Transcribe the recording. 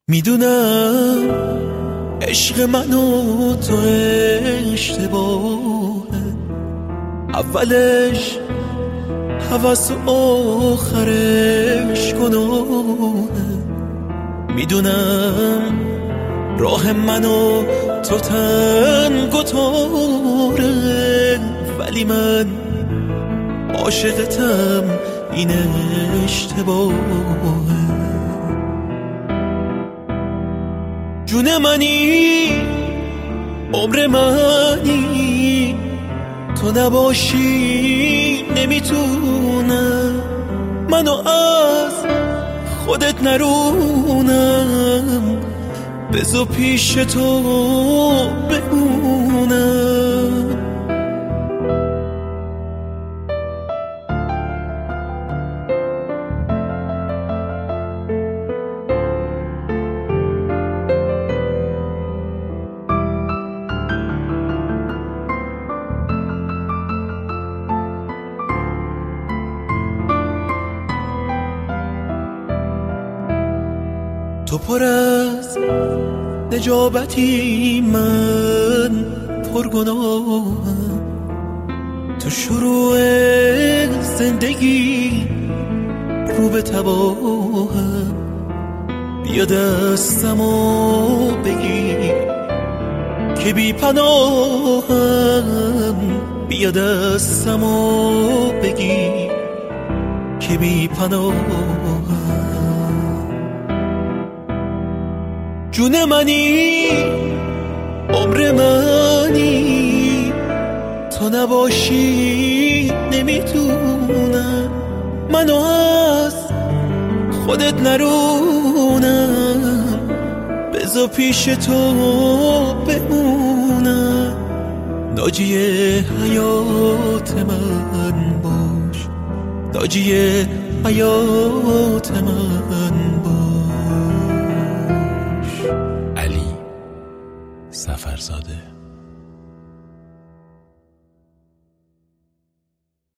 میدونم عشق من و تو اشتباهه، اولش هوس و آخرش گناهه. میدونم راه من و تو تنگ و تاره، ولی من عاشقتم، این اشتباهه. جون منی، عمر منی، تو نباشی نمیتونم منو از خودت نرونم، بذار پیش تو بمونم. تو پر از نجابتی، من پر گناهم. تو شروع زندگی رو به تباهم، بیا دستمو بگیر که بی پناهم، بیا دستمو بگیر که بی پناهم. جون منی، عمر منی، تو نباشی نمیتونم منو از خودت نرونم، بذار پیش تو بمونم. ناجی حیات من باش، ناجی حیات من باش. علی سفرزاده.